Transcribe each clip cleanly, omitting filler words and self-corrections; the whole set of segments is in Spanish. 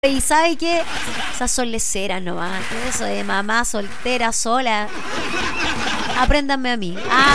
Y ¿sabe qué? Esas son leceras nomás. Eso de mamá soltera, sola. Apréndanme a mí.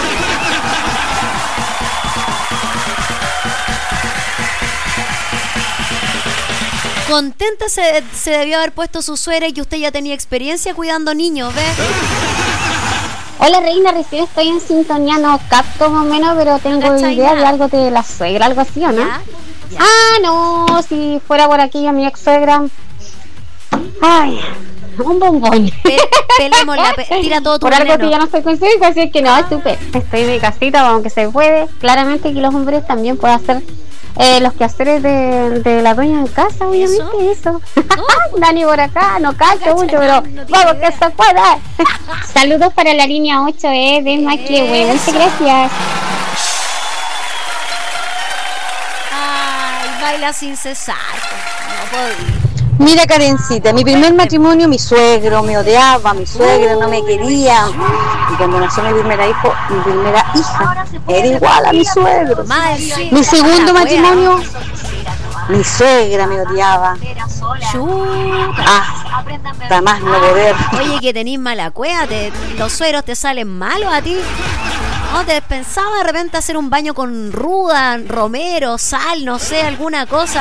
Contenta se debió haber puesto su suegra y que usted ya tenía experiencia cuidando niños, ¿ves? Hola Reina, recién estoy en sintonía, no capto más o menos, pero tengo idea de algo de la suegra, algo así, ¿o no? ¿Ya? No, si fuera por aquí a mi ex suegra. Ay, un bombón. Tira todo tu por veneno. algo que ya no estoy con su hijo, así es que no, estoy en mi casita, aunque se puede. Claramente que los hombres también pueden hacer los quehaceres de la dueña en casa, obviamente eso. Dani por acá, no cacho mucho, pero vamos que se pueda. Saludos para la línea 8, de Maquilehue, muchas gracias. Ay, baila sin cesar. No podía. Mira, Karencita, mi primer matrimonio, mi suegro me odiaba, mi suegra no me quería. Y cuando nació mi primera hija, era igual a mi suegro. Mi segundo matrimonio, mi suegra me odiaba. Hasta más no poder. Oye, que tenés mala cueva, los suegros te salen malos a ti. ¿No te pensaba de repente hacer un baño con ruda, romero, sal, no sé, alguna cosa?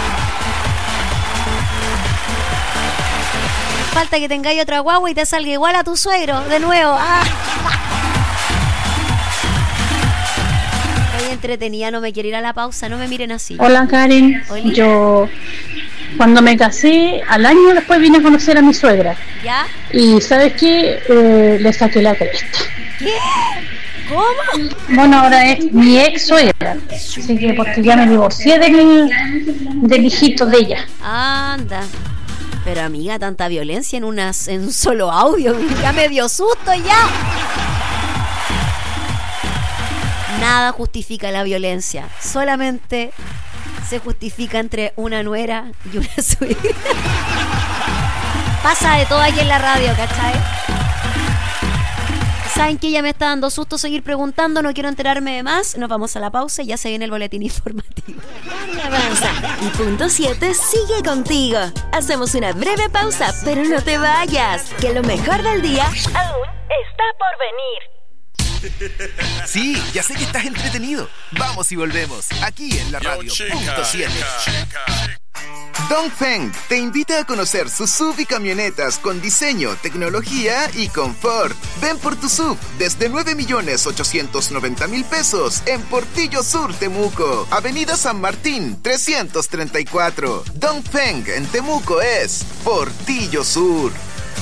Falta que tengáis otra guagua y te salga igual a tu suegro, de nuevo. Estoy entretenida, no me quiero ir a la pausa, no me miren así. Hola Karen, ¿Oli? Yo cuando me casé, al año después vine a conocer a mi suegra. ¿Ya? Y ¿sabes qué? Le saqué la cresta. ¿Qué? ¿Cómo? Bueno, ahora es mi ex suegra, así que porque ya me divorcié del hijito de ella. Anda. Pero amiga, tanta violencia en un solo audio, ya me dio susto ya. Nada justifica la violencia, solamente se justifica entre una nuera y una suegra. Pasa de todo aquí en la radio, ¿cachai? Saben que ya me está dando susto seguir preguntando, no quiero enterarme de más. Nos vamos a la pausa y ya se viene el boletín informativo. Avanza y punto 7 sigue contigo. Hacemos una breve pausa, pero no te vayas, que lo mejor del día aún está por venir. Sí, ya sé que estás entretenido. Vamos y volvemos, aquí en la radio punto 7. Dongfeng te invita a conocer sus SUV y camionetas con diseño, tecnología y confort. Ven por tu SUV desde 9.890.000 pesos en Portillo Sur, Temuco. Avenida San Martín, 334. Dongfeng en Temuco es Portillo Sur.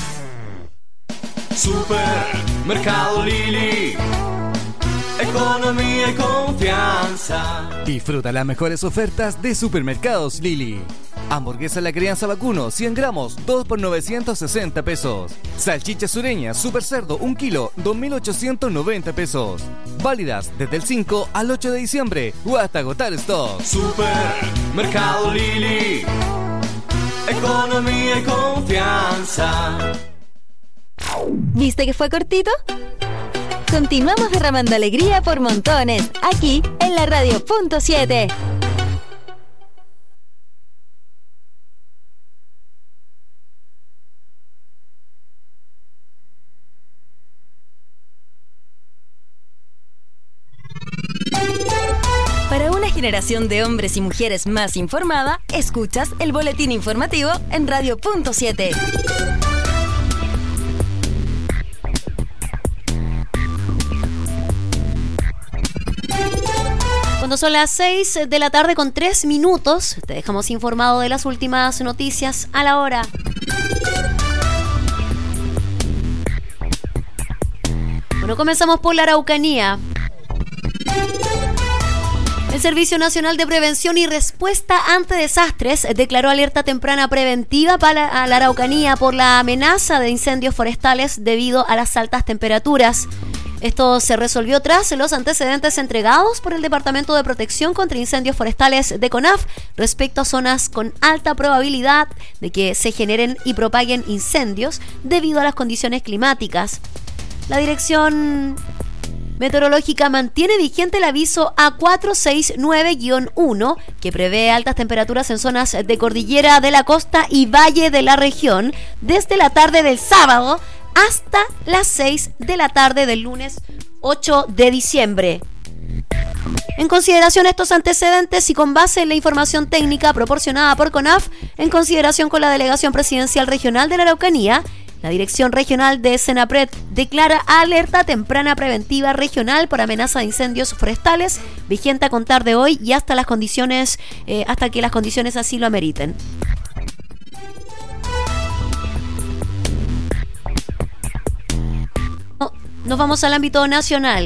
Supermercado Lili. Economía y confianza. Disfruta las mejores ofertas de Supermercados Lili. Hamburguesa La Crianza Vacuno, 100 gramos, 2 por 960 pesos. Salchicha sureña, super cerdo, 1 kilo, 2.890 pesos. Válidas desde el 5 al 8 de diciembre o hasta agotar stock. Supermercado Lili. Economía y confianza. ¿Viste que fue cortito? Continuamos derramando alegría por montones, aquí en la radio punto 7. Para una generación de hombres y mujeres más informada, escuchas el boletín informativo en radio punto 7. Cuando son las 6 de la tarde con 3 minutos, te dejamos informado de las últimas noticias a la hora. Bueno, comenzamos por la Araucanía. El Servicio Nacional de Prevención y Respuesta ante Desastres declaró alerta temprana preventiva para la Araucanía por la amenaza de incendios forestales debido a las altas temperaturas. Esto se resolvió tras los antecedentes entregados por el Departamento de Protección contra Incendios Forestales de CONAF respecto a zonas con alta probabilidad de que se generen y propaguen incendios debido a las condiciones climáticas. La Dirección Meteorológica mantiene vigente el aviso A469-1, que prevé altas temperaturas en zonas de cordillera de la costa y valle de la región desde la tarde del sábado hasta las 6 de la tarde del lunes 8 de diciembre. En consideración de estos antecedentes y con base en la información técnica proporcionada por CONAF, en consideración con la Delegación Presidencial Regional de la Araucanía, la Dirección Regional de Senapred declara alerta temprana preventiva regional por amenaza de incendios forestales, vigente a contar de hoy y hasta que las condiciones así lo ameriten. Nos vamos al ámbito nacional.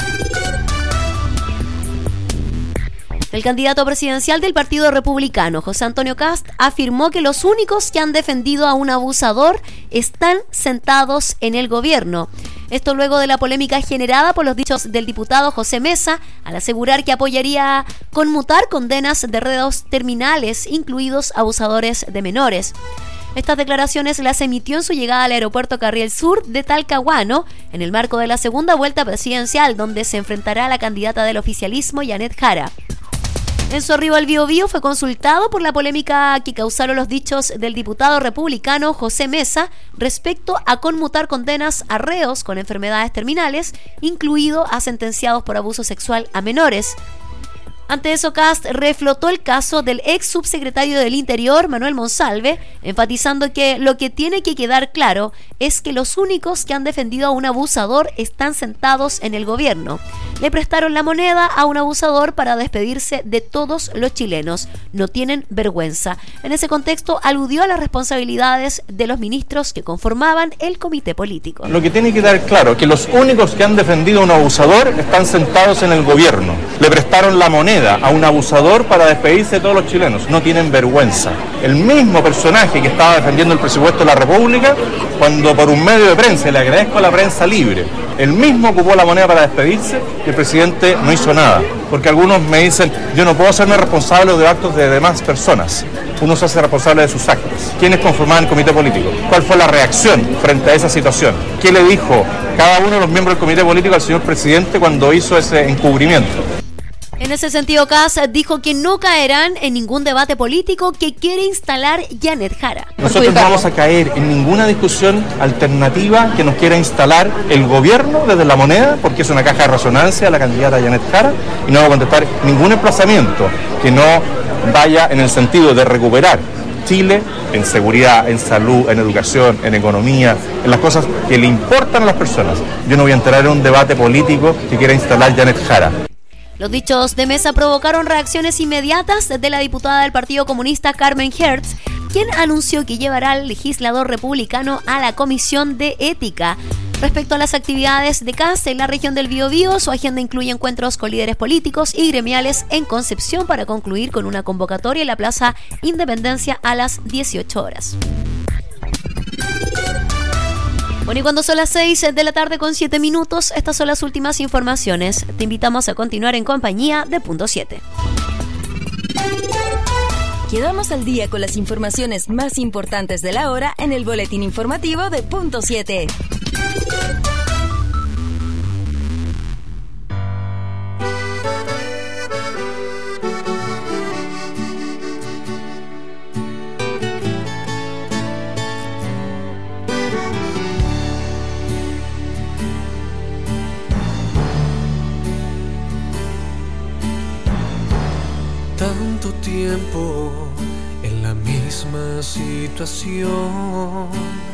El candidato presidencial del Partido Republicano, José Antonio Kast, afirmó que los únicos que han defendido a un abusador están sentados en el gobierno. Esto luego de la polémica generada por los dichos del diputado José Mesa, al asegurar que apoyaría conmutar condenas de reos terminales, incluidos abusadores de menores. Estas declaraciones las emitió en su llegada al aeropuerto Carriel Sur de Talcahuano, en el marco de la segunda vuelta presidencial, donde se enfrentará a la candidata del oficialismo, Janet Jara. En su arribo al Biobío fue consultado por la polémica que causaron los dichos del diputado republicano José Mesa respecto a conmutar condenas a reos con enfermedades terminales, incluido a sentenciados por abuso sexual a menores. Ante eso, Kast reflotó el caso del ex subsecretario del Interior, Manuel Monsalve, enfatizando que lo que tiene que quedar claro es que los únicos que han defendido a un abusador están sentados en el gobierno. Le prestaron la moneda a un abusador para despedirse de todos los chilenos. No tienen vergüenza. En ese contexto, aludió a las responsabilidades de los ministros que conformaban el comité político. Lo que tiene que quedar claro es que los únicos que han defendido a un abusador están sentados en el gobierno. Le prestaron la moneda a un abusador para despedirse de todos los chilenos. No tienen vergüenza. El mismo personaje que estaba defendiendo el presupuesto de la República, cuando por un medio de prensa, le agradezco a la prensa libre, el mismo ocupó la moneda para despedirse y el presidente no hizo nada. Porque algunos me dicen, yo no puedo hacerme responsable de actos de demás personas. Uno se hace responsable de sus actos. ¿Quiénes conformaban el comité político? ¿Cuál fue la reacción frente a esa situación? ¿Qué le dijo cada uno de los miembros del comité político al señor presidente cuando hizo ese encubrimiento? En ese sentido, Kast dijo que no caerán en ningún debate político que quiere instalar Janet Jara. Nosotros no vamos a caer en ninguna discusión alternativa que nos quiera instalar el gobierno desde la moneda, porque es una caja de resonancia a la candidata Janet Jara, y no vamos a contestar ningún emplazamiento que no vaya en el sentido de recuperar Chile en seguridad, en salud, en educación, en economía, en las cosas que le importan a las personas. Yo no voy a entrar en un debate político que quiera instalar Janet Jara. Los dichos de Mesa provocaron reacciones inmediatas de la diputada del Partido Comunista Carmen Hertz, quien anunció que llevará al legislador republicano a la Comisión de Ética. Respecto a las actividades de Kast en la región del Biobío, su agenda incluye encuentros con líderes políticos y gremiales en Concepción para concluir con una convocatoria en la Plaza Independencia a las 18 horas. Bueno, y cuando son las 6 de la tarde con 7 minutos, estas son las últimas informaciones. Te invitamos a continuar en compañía de Punto 7. Quedamos al día con las informaciones más importantes de la hora en el boletín informativo de Punto 7. Tanto tiempo en la misma situación,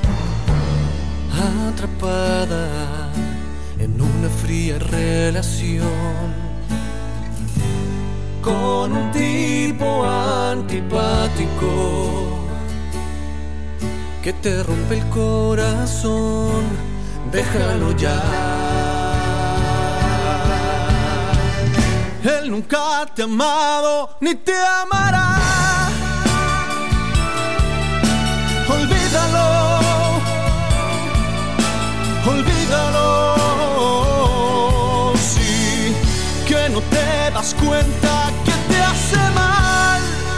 atrapada en una fría relación, con un tipo antipático que te rompe el corazón. Déjalo ya. Él nunca te ha amado ni te amará. Olvídalo, olvídalo. Sí, que no te das cuenta que te hace mal.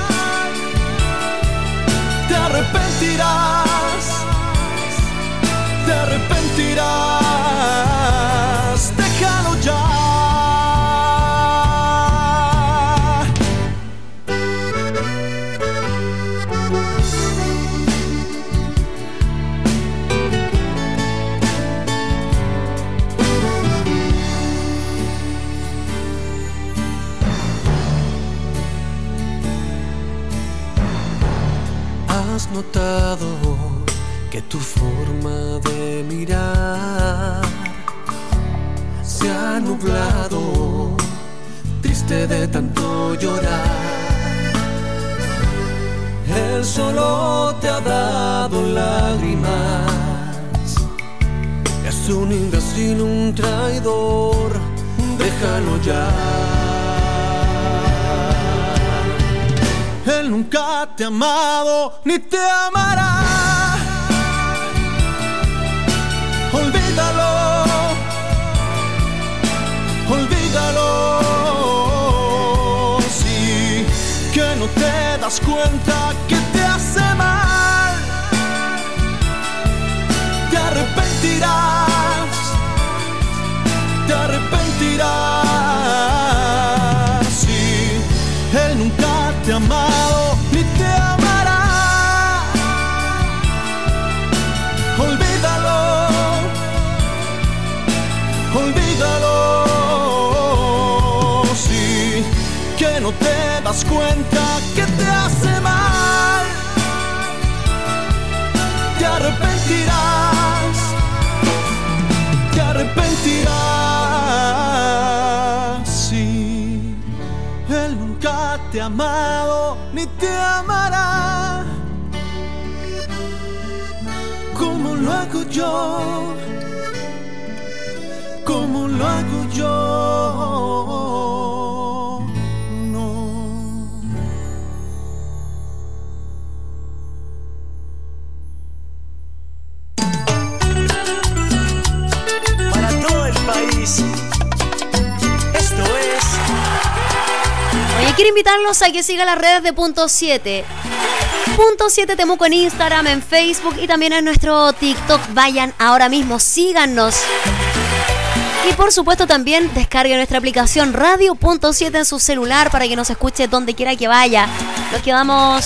Te arrepentirás, te arrepentirás. Déjalo ya. has notado que tu forma de mirar se ha nublado, triste de tanto llorar? Él solo te ha dado lágrimas, es un imbécil, un traidor, déjalo ya. Él nunca te ha amado ni te amará. Olvídalo, olvídalo. Sí, que no te das cuenta que te hace mal. Te arrepentirás, te arrepentirás. Sí, él nunca te ha amado ni te amará. Olvídalo, olvídalo. Sí, que no te das cuenta que te hace mal. Te arrepentirás, te arrepentirás. Sí, él nunca te ha amado ni te amará como lo hago yo, como lo hago yo. No. Para todo el país, esto es. Oye, quiero invitarlos a que sigan las redes de Punto 7. Punto 7 Temuco en Instagram, en Facebook y también en nuestro TikTok. Vayan ahora mismo, síganos. Y por supuesto también descarguen nuestra aplicación Radio Punto 7 en su celular para que nos escuche donde quiera que vaya. Nos quedamos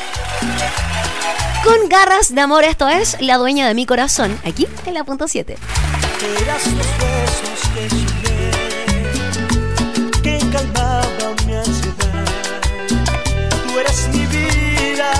con Garras de Amor. Esto es La Dueña de Mi Corazón, aquí en la Punto 7. Eras los besos que soñé, que calmaban mi ansiedad. Tú eres mi vida,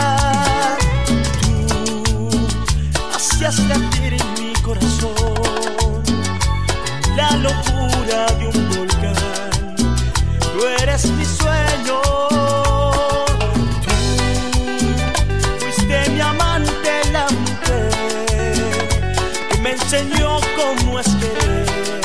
tú hacías latir en mi corazón la locura de un volcán. Tú eres mi sueño, tú fuiste mi amante, la mujer que me enseñó cómo es querer.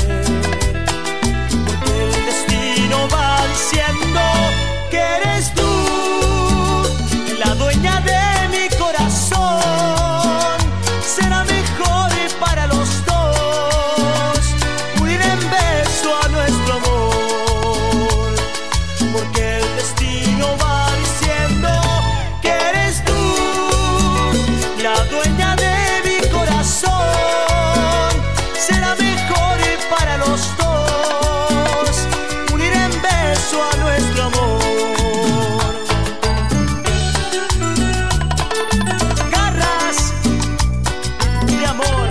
Porque el destino va diciendo que eres tú la dueña de mi corazón. Será mejor para los dos unir en beso a nuestro amor, porque el destino va diciendo que eres tú la dueña de mi corazón. Será mejor para los dos unir en beso a nuestro amor. Garras de amor.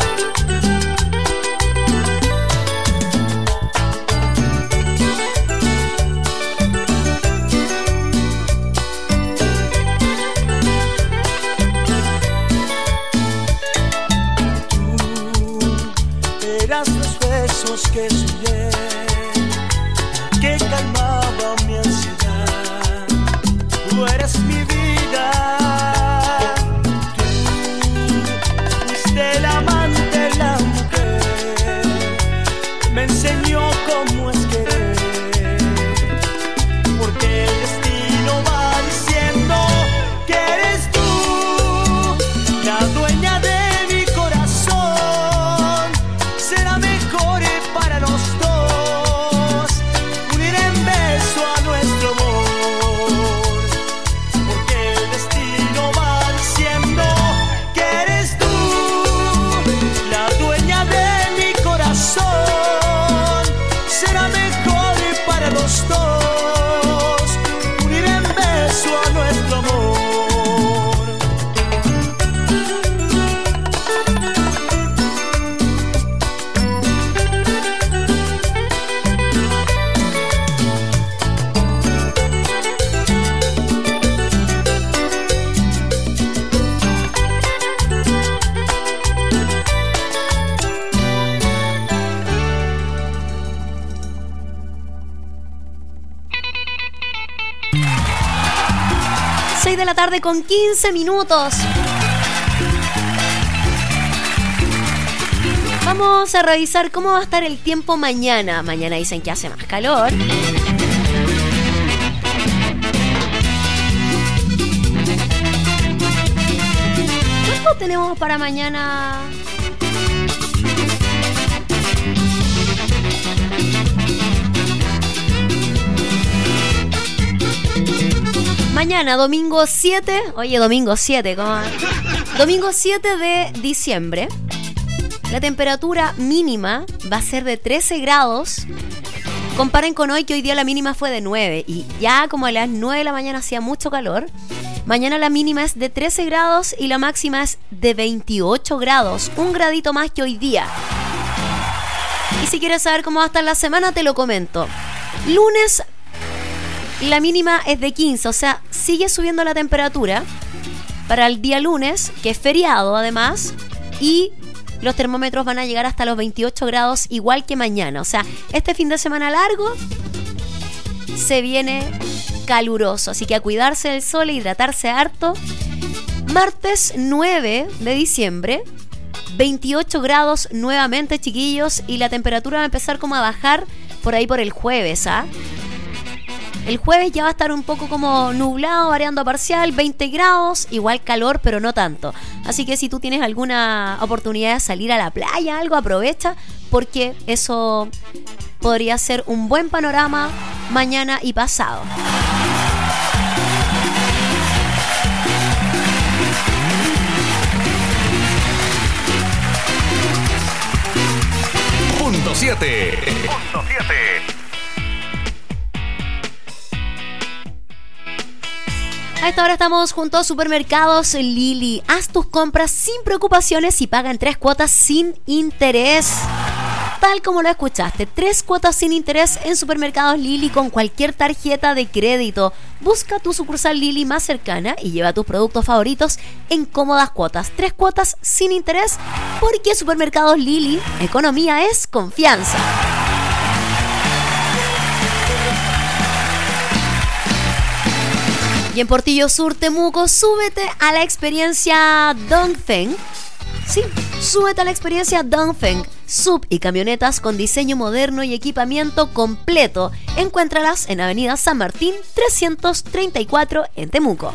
Tú eras los besos que soñé, que calmaban mi ansiedad. Tú eres mi vida, tú fuiste el amante, la mujer que me enseñó cómo es querer. Porque el destino va diciendo que eres tú la dueña de mi corazón. Será mejor para los dos tarde con 15 minutos. Vamos a revisar cómo va a estar el tiempo mañana. Mañana dicen que hace más calor. ¿Cuánto tenemos para mañana? Mañana, domingo 7. Oye, domingo 7, ¿cómo? Domingo 7 de diciembre. La temperatura mínima va a ser de 13 grados. Comparen con hoy, que hoy día la mínima fue de 9. Y ya como a las 9 de la mañana hacía mucho calor. Mañana la mínima es de 13 grados y la máxima es de 28 grados. Un gradito más que hoy día. Y si quieres saber cómo va a estar la semana, te lo comento. Lunes, la mínima es de 15. O sea, sigue subiendo la temperatura para el día lunes, que es feriado además. Y los termómetros van a llegar hasta los 28 grados, igual que mañana. O sea, este fin de semana largo se viene caluroso. Así que a cuidarse del sol e hidratarse harto. Martes 9 de diciembre, 28 grados nuevamente, chiquillos. Y la temperatura va a empezar como a bajar por ahí por el jueves, ¿ah? El jueves ya va a estar un poco como nublado, variando a parcial, 20 grados, igual calor, pero no tanto. Así que si tú tienes alguna oportunidad de salir a la playa, algo, aprovecha, porque eso podría ser un buen panorama mañana y pasado. Punto 7. A esta hora estamos junto a Supermercados Lili. Haz tus compras sin preocupaciones y paga en 3 cuotas sin interés. Tal como lo escuchaste, 3 cuotas sin interés en Supermercados Lili con cualquier tarjeta de crédito. Busca tu sucursal Lili más cercana y lleva tus productos favoritos en cómodas cuotas. 3 cuotas sin interés, porque Supermercados Lili, economía es confianza. Y en Portillo Sur, Temuco, súbete a la experiencia Dongfeng. Sí, súbete a la experiencia Dongfeng. Sub y camionetas con diseño moderno y equipamiento completo. Encuéntralas en Avenida San Martín 334 en Temuco.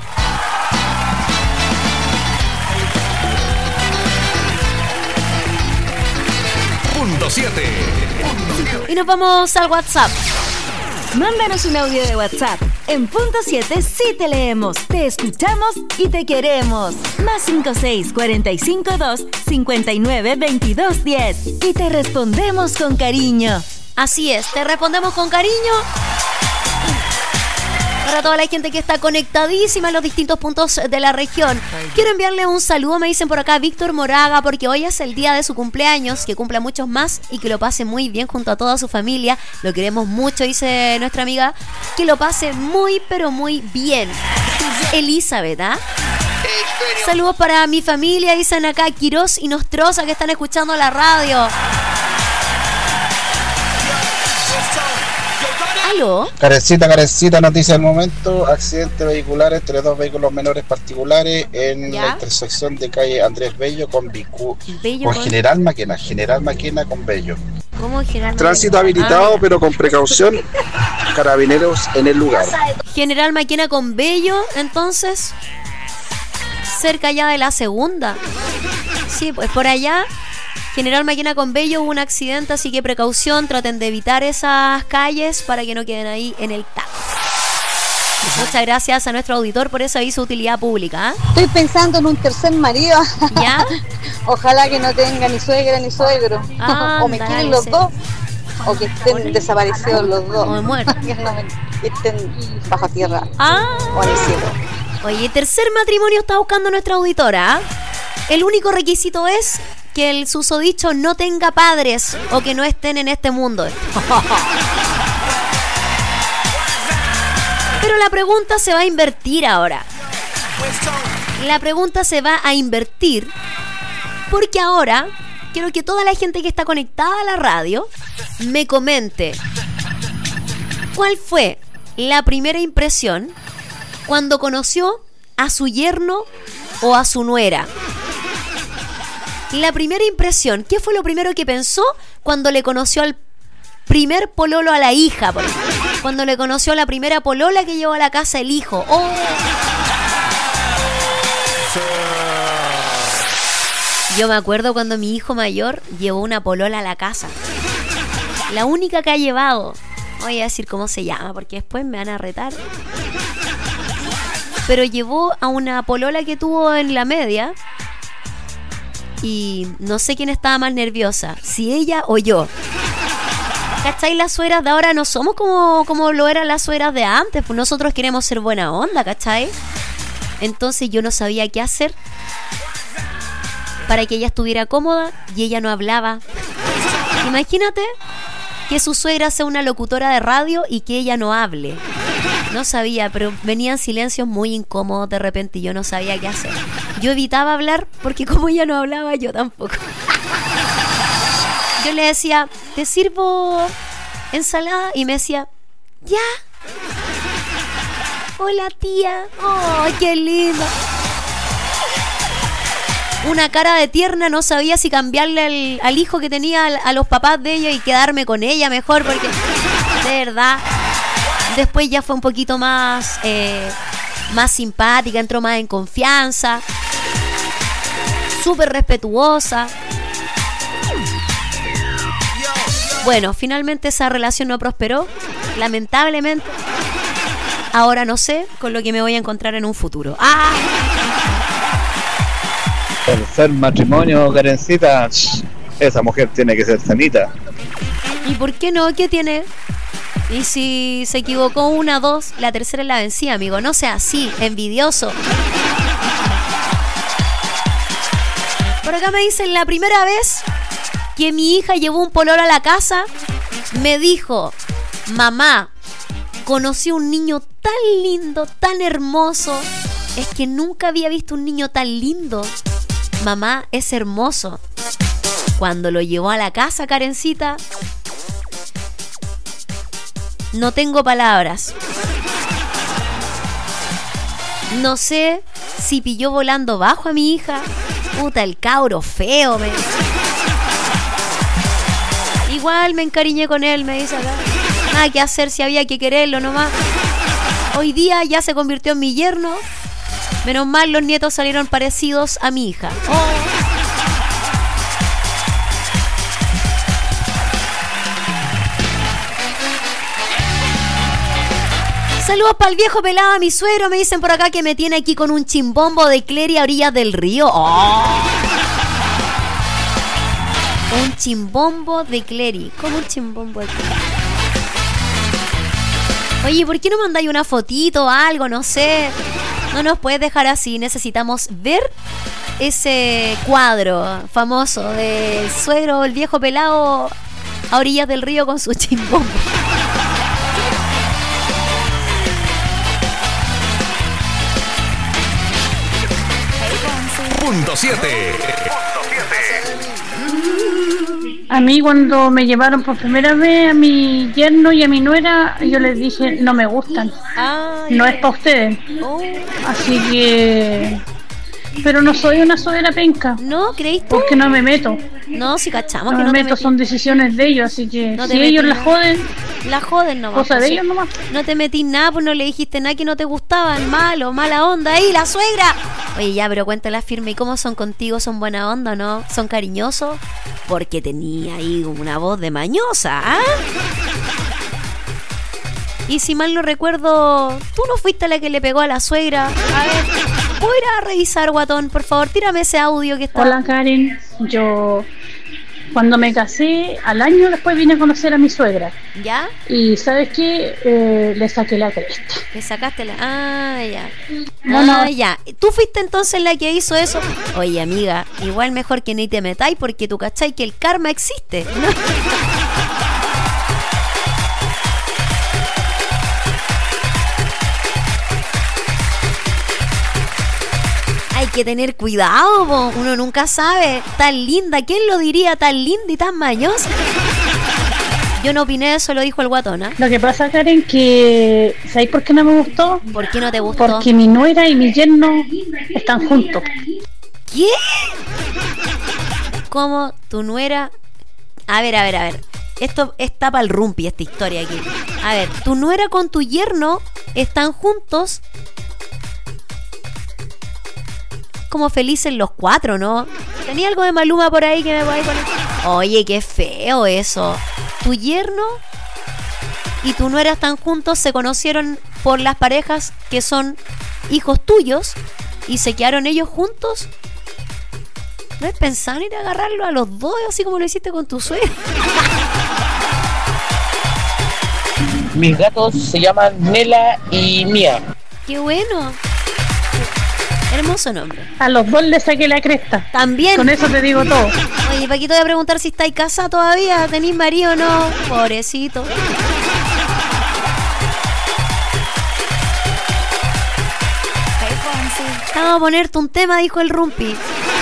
Punto 7. Y nos vamos al WhatsApp. Mándanos un audio de WhatsApp. En Punto 7 sí te leemos, te escuchamos y te queremos. Más 56 45 2 59 22 10. Y te respondemos con cariño. Así es, te respondemos con cariño. Para toda la gente que está conectadísima en los distintos puntos de la región. Quiero enviarle un saludo, me dicen por acá, Víctor Moraga, porque hoy es el día de su cumpleaños, que cumpla muchos más y que lo pase muy bien junto a toda su familia. Lo queremos mucho, dice nuestra amiga, que lo pase muy, pero muy bien. Elizabeth, ¿ah? Saludos para mi familia, dicen acá Quirós y Nostroza, que están escuchando la radio. ¿Aló? Carecita, noticia del momento. Accidente vehicular entre 2 vehículos menores particulares en la intersección de calle Andrés Bello con General Maquena con Bello. ¿Cómo General Tránsito habilitado, pero con precaución. Carabineros en el lugar. General Maquena con Bello, entonces, cerca ya de la segunda. Sí, pues por allá. General Maquena con Bello, hubo un accidente, así que precaución, traten de evitar esas calles para que no queden ahí en el taco. Muchas gracias a nuestro auditor por ese aviso de utilidad pública. Estoy pensando en un tercer marido. ¿Ya? Ojalá que no tenga ni suegra ni suegro. O me quieren los dos, o que estén desaparecidos los dos. O muertos. Que estén bajo tierra. O en el cielo. Oye, tercer matrimonio está buscando nuestra auditora. El único requisito es que el susodicho no tenga padres o que no estén en este mundo. Pero la pregunta se va a invertir ahora. La pregunta se va a invertir porque ahora quiero que toda la gente que está conectada a la radio me comente cuál fue la primera impresión cuando conoció a su yerno o a su nuera. La primera impresión, ¿qué fue lo primero que pensó cuando le conoció al primer pololo a la hija? Cuando le conoció a la primera polola que llevó a la casa el hijo. ¡Oh! Yo me acuerdo cuando mi hijo mayor llevó una polola a la casa. La única que ha llevado. Voy a decir cómo se llama porque después me van a retar. Pero llevó a una polola que tuvo en la media. Y no sé quién estaba más nerviosa, si ella o yo. ¿Cachai? Las suegras de ahora no somos como lo eran las suegras de antes. Pues nosotros queremos ser buena onda, ¿cachai? Entonces yo no sabía qué hacer para que ella estuviera cómoda y ella no hablaba. Imagínate que su suegra sea una locutora de radio y que ella no hable. No sabía, pero venían silencios muy incómodos de repente y yo no sabía qué hacer. Yo evitaba hablar porque como ella no hablaba, yo tampoco. Yo le decía, ¿te sirvo ensalada? Y me decía, ya. Hola, tía. Oh, qué lindo. Una cara de tierna, no sabía si cambiarle al hijo que tenía a los papás de ella y quedarme con ella mejor, porque de verdad después ya fue un poquito más simpática, entró más en confianza, súper respetuosa. Bueno, finalmente esa relación no prosperó, lamentablemente. Ahora no sé con lo que me voy a encontrar en un futuro. ¡Ah! Tercer matrimonio, Karencita. Esa mujer tiene que ser sanita. ¿Y por qué no? ¿Qué tiene? Y si se equivocó una, dos, la tercera es la vencida, amigo. No sea así, envidioso. Por acá me dicen, la primera vez que mi hija llevó un pololo a la casa, me dijo, mamá, conocí a un niño tan lindo, tan hermoso. Es que nunca había visto un niño tan lindo. Mamá, es hermoso. Cuando lo llevó a la casa, Karencita, no tengo palabras. No sé si pilló volando bajo a mi hija. Puta, el cabro feo. Igual me encariñé con él, me dice acá. Nada que hacer, si había que quererlo nomás. Hoy día ya se convirtió en mi yerno. Menos mal los nietos salieron parecidos a mi hija. Oh. Saludos para el viejo pelado, a mi suegro. Me dicen por acá que me tiene aquí con un chimbombo de Clery a orillas del río. Oh. Un chimbombo de Clery. ¿Cómo un chimbombo de Clery? Oye, ¿por qué no mandáis una fotito o algo? No sé. No nos puedes dejar así. Necesitamos ver ese cuadro famoso del suegro, el viejo pelado a orillas del río con su chimbombo. Punto 7. A mí cuando me llevaron por primera vez a mi yerno y a mi nuera, yo les dije, no me gustan. No es para ustedes. Así que... Pero no soy una suegra penca. ¿No? ¿Creíste? Porque no me meto. No, si cachamos no que no me meto, son decisiones de ellos, así que no si ellos la joden... La joden nomás. Cosa de ellos nomás. No te metís nada, pues no le dijiste nada que no te gustaban. Malo, mala onda. ¡Ahí, la suegra! Oye, ya, pero cuéntala firme. ¿Y cómo son contigo? ¿Son buena onda o no? ¿Son cariñosos? Porque tenía ahí una voz de mañosa, ¿ah? Y si mal no recuerdo, tú no fuiste la que le pegó a la suegra. A ver, voy a ir a revisar, guatón. Por favor, tírame ese audio que está. Hola, Karen. Yo... Cuando me casé, al año después vine a conocer a mi suegra. ¿Ya? Y ¿sabes qué? Le saqué la cresta. ¿Le sacaste la...? Ah, ya. Bueno, ya. ¿Tú fuiste entonces la que hizo eso? Oye, amiga, igual mejor que ni te metáis porque tú cachai que el karma existe, ¿no? Hay que tener cuidado, po. Uno nunca sabe. Tan linda, ¿quién lo diría? Tan linda y tan mañosa. Yo no opiné, eso lo dijo el guatón, ¿eh? Lo que pasa, Karen, que ¿sabéis por qué no me gustó? ¿Por qué no te gustó? Porque mi nuera y mi yerno están juntos. ¿Qué? ¿Cómo tu nuera? A ver. Esto está para el rumpi, esta historia aquí. A ver, tu nuera con tu yerno están juntos como felices los cuatro, ¿no? Tenía algo de Maluma por ahí que me voy a poner. Oye, qué feo eso. Tu yerno y tu nuera están juntos, se conocieron por las parejas que son hijos tuyos y se quedaron ellos juntos. ¿No es pensar en ir a agarrarlo a los dos así como lo hiciste con tu suegra? Mis gatos se llaman Nela y Mía. ¡Qué bueno! Hermoso nombre. A los dos le saqué la cresta. También. Con eso te digo todo. Oye, Paquito, voy a preguntar si estáis casada todavía. ¿Tenís marido o no? Pobrecito. Vamos a ponerte un tema, dijo el rumpi.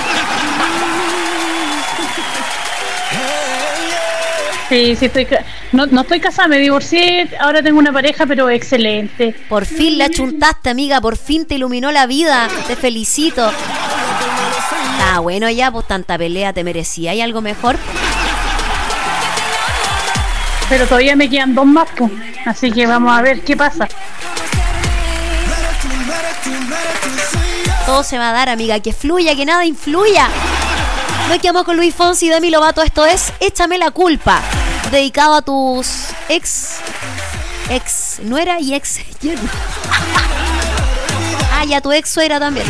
Sí, no estoy casada, me divorcié, ahora tengo una pareja, pero excelente. Por fin la chuntaste, amiga, por fin te iluminó la vida, te felicito. Ah, bueno, ya, pues tanta pelea te merecía, ¿hay algo mejor? Pero todavía me quedan 2 más, pues. Así que vamos a ver qué pasa. Todo se va a dar, amiga, que fluya, que nada influya. Nos quedamos con Luis Fonsi y Demi Lovato. Esto es Échame la culpa, dedicado a tus ex nuera y ex yerno. Ah, y a tu ex suegra también.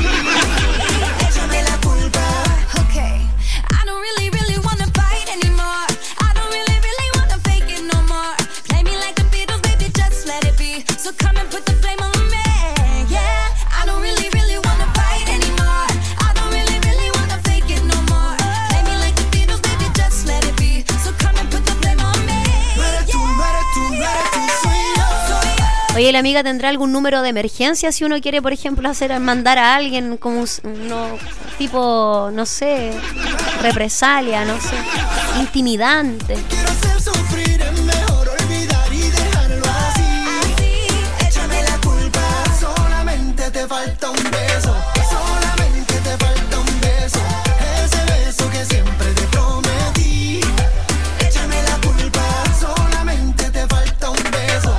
Oye, la amiga tendrá algún número de emergencia si uno quiere, por ejemplo, mandar a alguien como tipo, no sé, represalia, no sé, intimidante. Quiero hacer sufrir, es mejor olvidar y dejarlo así. Échame la culpa, solamente te falta un beso. Solamente te falta un beso. Ese beso que siempre te prometí. Échame la culpa, solamente te falta un beso.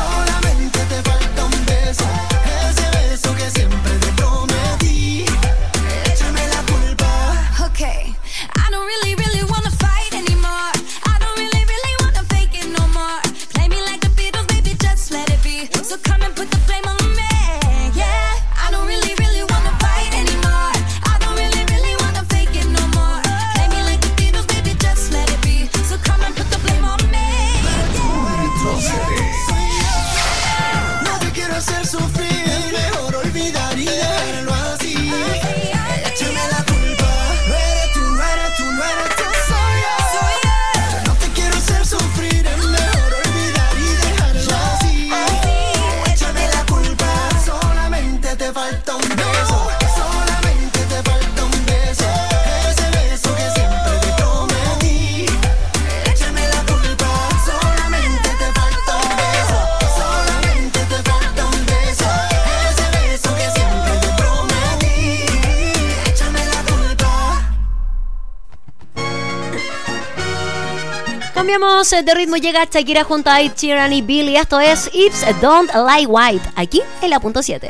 Cambiamos de ritmo, llega Shakira junto a Ed Sheeran y Billy. Esto es Hips Don't Lie White, aquí en la punto 7.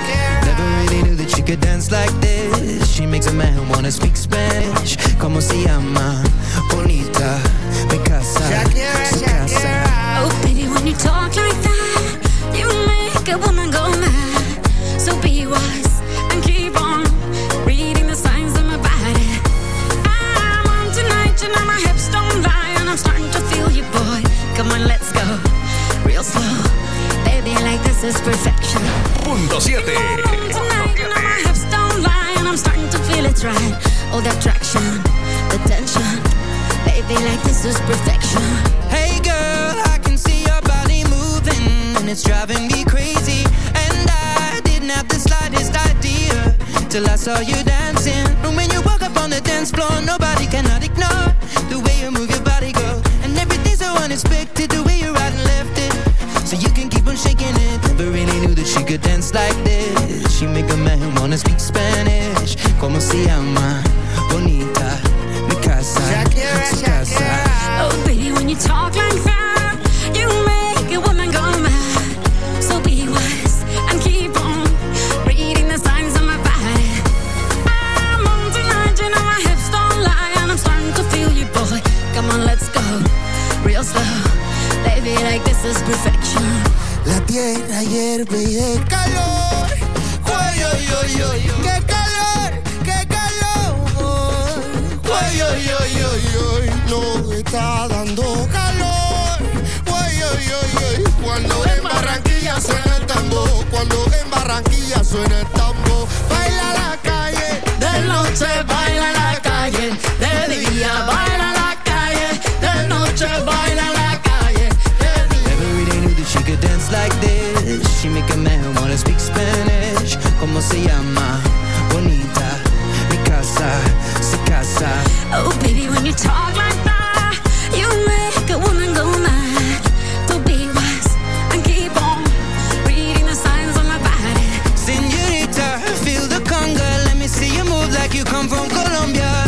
She makes a man wanna speak Spanish. Como se llama? Bonita, mi casa, su casa. Oh baby, when you talk like that, you make a woman go mad. So be wise and keep on reading the signs of my body. I'm on tonight, you know my hips don't lie, and I'm starting to feel you, boy. Come on, let's go real slow. Baby, like this is perfection. Punto 7. I'm starting to feel it's right. Oh, the attraction, the tension. Baby, like this is perfection. Hey girl, I can see your body moving, and it's driving me crazy. And I didn't have the slightest idea till I saw you dancing. And when you walk up on the dance floor, nobody cannot ignore the way you move your body, girl. And everything's so on its unexpected the way you right and left it. So you can keep on shaking it. Never really knew that she could dance like this. She make a man wanna speak Spanish. ¿Cómo se llama? Bonita, mi casa, su casa. Oh baby, when you talk like that, you make a woman go mad. So be wise and keep on reading the signs of my body. I'm on tonight, you know my hips don't lie, and I'm starting to feel you, boy. Come on, let's go, real slow. Baby, like this is perfection. La tierra hierve y de calor. Uy, uy, uy, uy, qué calor, qué calor. Uy, uy, uy, uy, uy, no está dando calor. Uy, uy, uy, uy, cuando en Barranquilla suena el tambor, cuando en Barranquilla suena el tambor. Baila la calle, de noche baila la calle, de día baila la calle, de noche baila la calle. She could dance like this. She make a man wanna speak Spanish. ¿Cómo se llama? Bonita, mi casa, su casa. Oh baby, when you talk like that, you make a woman go mad. So be wise and keep on reading the signs on my body. Señorita, feel the conga. Let me see you move like you come from Colombia.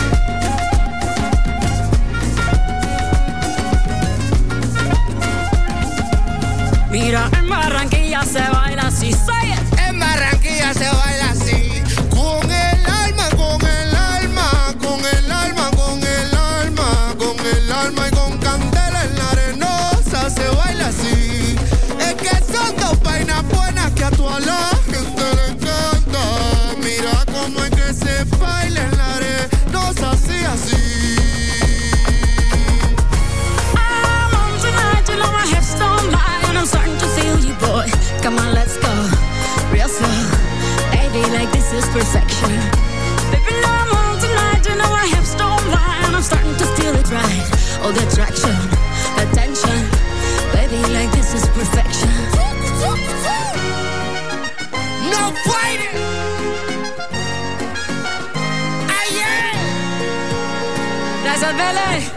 Mira, en Barranquilla se baila así, say it. En Barranquilla se baila así, con el alma, con el alma, con el alma, con el alma, con el alma y con candela en la arenosa se baila así. Es que son dos vainas buenas que a toda la gente le encanta. Mira cómo es que se baila en la arenosa así, así. I'm on tonight, you know my hips don't lie. I'm starting to feel you, boy. Come on, let's go, real slow. Baby, like this is perfection. Baby, no, I'm on tonight, you know my hips don't lie, and I'm starting to feel it right. Oh, the attraction, the tension. Baby, like this is perfection. No fighting. Ayer. Gracias, Bele.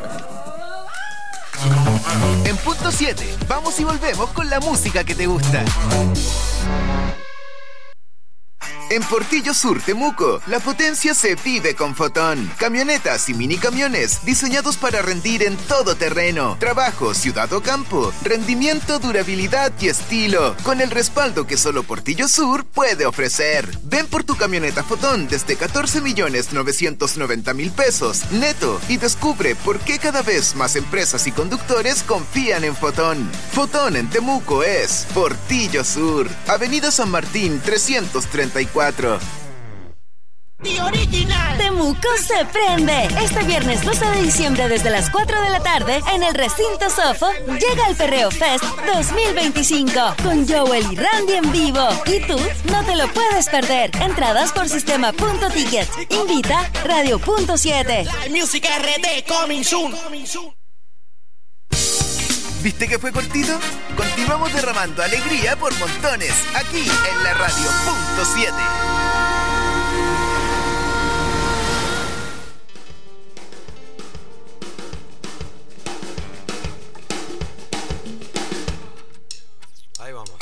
En punto 7, vamos y volvemos con la música que te gusta. En Portillo Sur, Temuco, la potencia se vive con Fotón. Camionetas y mini camiones diseñados para rendir en todo terreno. Trabajo, ciudad o campo, rendimiento, durabilidad y estilo. Con el respaldo que solo Portillo Sur puede ofrecer. Ven por tu camioneta Fotón desde 14.990.000 pesos neto y descubre por qué cada vez más empresas y conductores confían en Fotón. Fotón en Temuco es Portillo Sur, Avenida San Martín 334. Temuco se prende. Este viernes 12 de diciembre desde las 4 de la tarde en el recinto Sofo llega el Perreo Fest 2025 con Joel y Randy en vivo. Y tú no te lo puedes perder. Entradas por sistema.ticket. Invita Radio.7. Music RD coming soon. ¿Viste que fue cortito? Continuamos derramando alegría por montones aquí en la Radio.7. Ahí vamos.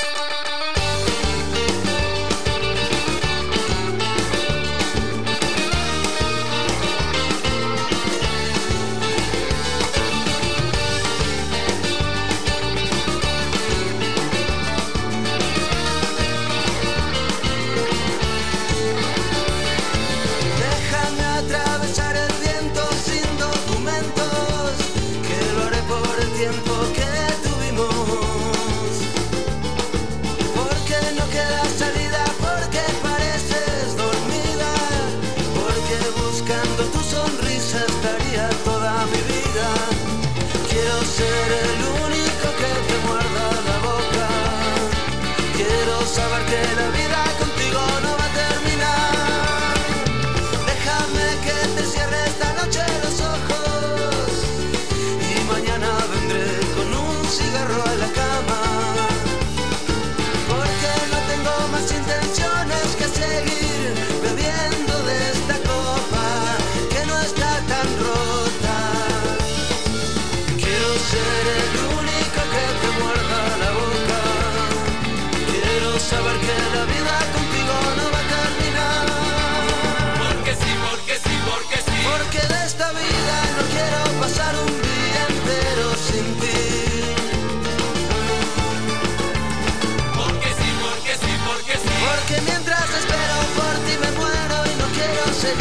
Intenciones que seguir bebiendo de esta copa que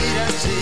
seguir así.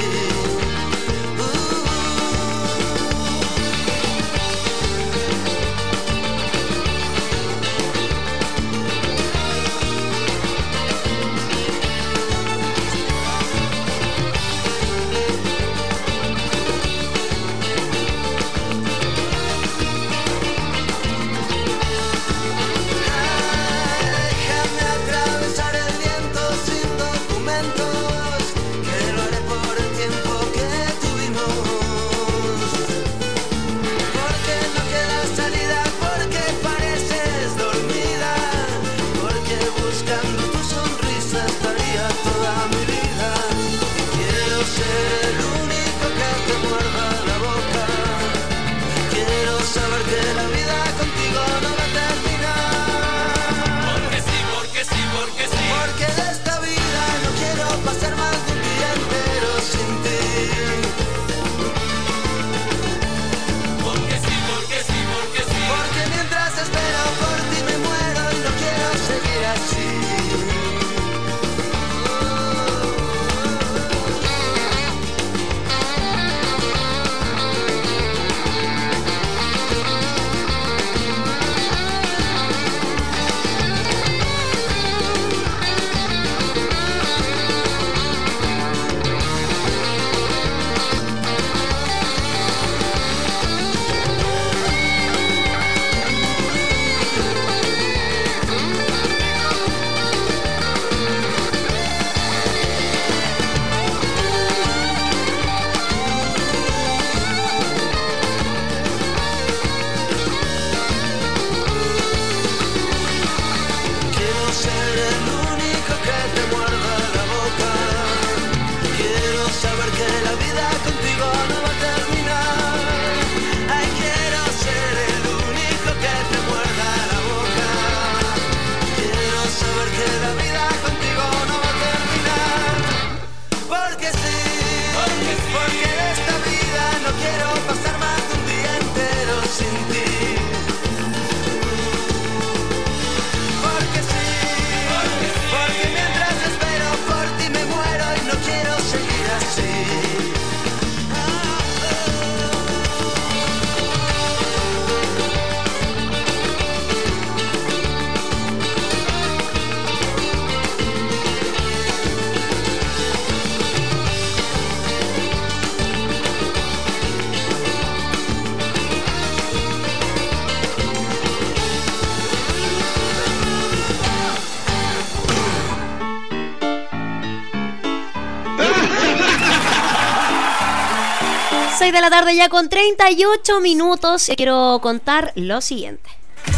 6 de la tarde ya con 38 minutos. Quiero contar lo siguiente.